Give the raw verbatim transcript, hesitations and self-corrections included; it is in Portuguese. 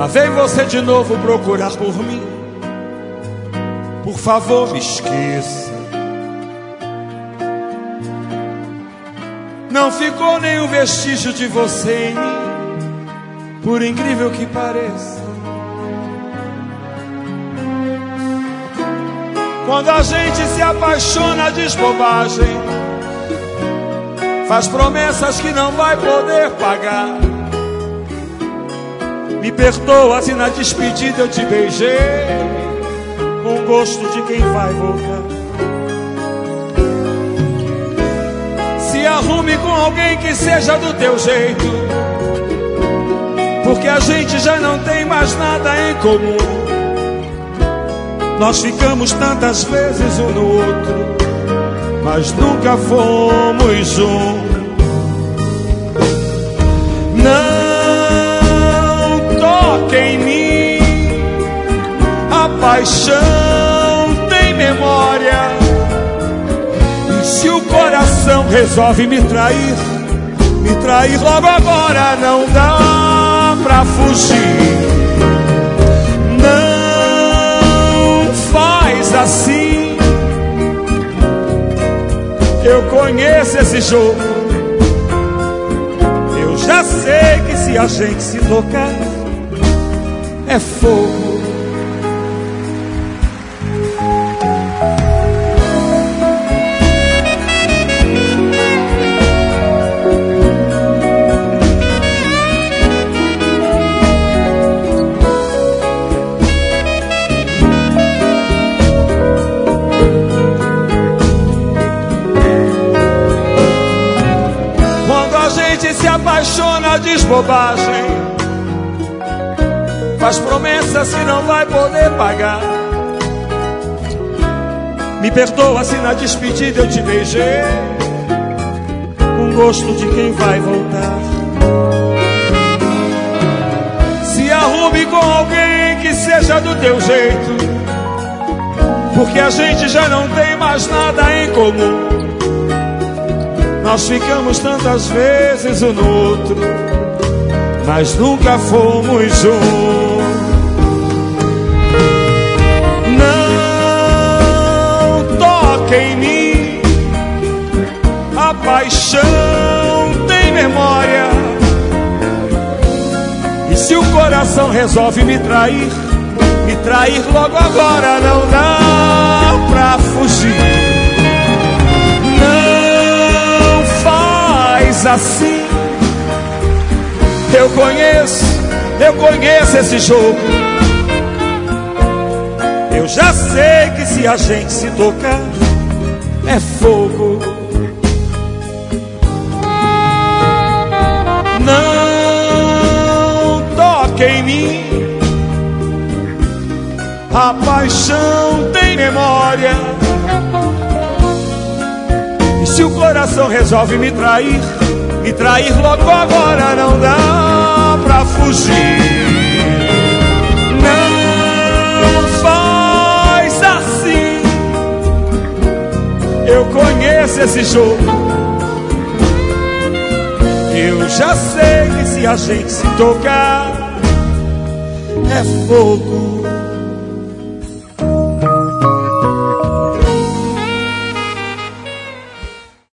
Lá vem você de novo procurar por mim. Por favor, me esqueça. Não ficou nenhum vestígio de você em mim, por incrível que pareça. Quando a gente se apaixona, diz bobagem, faz promessas que não vai poder pagar. Me perdoa se na despedida eu te beijei com gosto de quem vai voltar. Se arrume com alguém que seja do teu jeito, porque a gente já não tem mais nada em comum. Nós ficamos tantas vezes um no outro, mas nunca fomos um. Não toque em mim, a paixão tem memória. E se o coração resolve me trair, me trair logo agora, não dá pra fugir. Não faz assim, eu conheço esse jogo. Eu já sei que se a gente se tocar é fogo. Se apaixona, diz bobagem, faz promessas que não vai poder pagar. Me perdoa se na despedida eu te beijei com gosto de quem vai voltar. Se arrume com alguém que seja do teu jeito, porque a gente já não tem mais nada em comum. Nós ficamos tantas vezes um no outro, mas nunca fomos um. Não toque em mim, a paixão tem memória. E se o coração resolve me trair, me trair logo agora, não dá pra fugir. Assim, eu conheço, eu conheço esse jogo. Eu já sei que se a gente se tocar é fogo. Não toque em mim, a paixão tem memória. E se o coração resolve me trair, me trair logo agora, não dá pra fugir. Não faz assim, eu conheço esse jogo. Eu já sei que se a gente se tocar é fogo.